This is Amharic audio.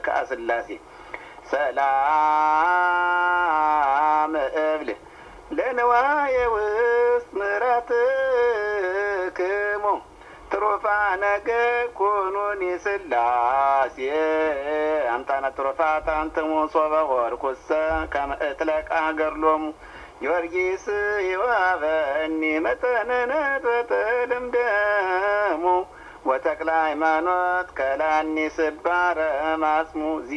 መልክዓ ሥላሴ ሰላም እብል ለንዋየ ውስጥ ምሕረትክሙ ትሩፋነ ኩኑኒ ሥላሴ አምጣነ ትሩፋት አንትሙ ሶበ ሆርኩሰ ከመ እትለቃ ገድሎሙ ጊዮርጊስ ይዋበኒ መጠነነት በተልምደሙ ወተክለ ሃይማኖት ከላኒ ስባረ ማጽሙ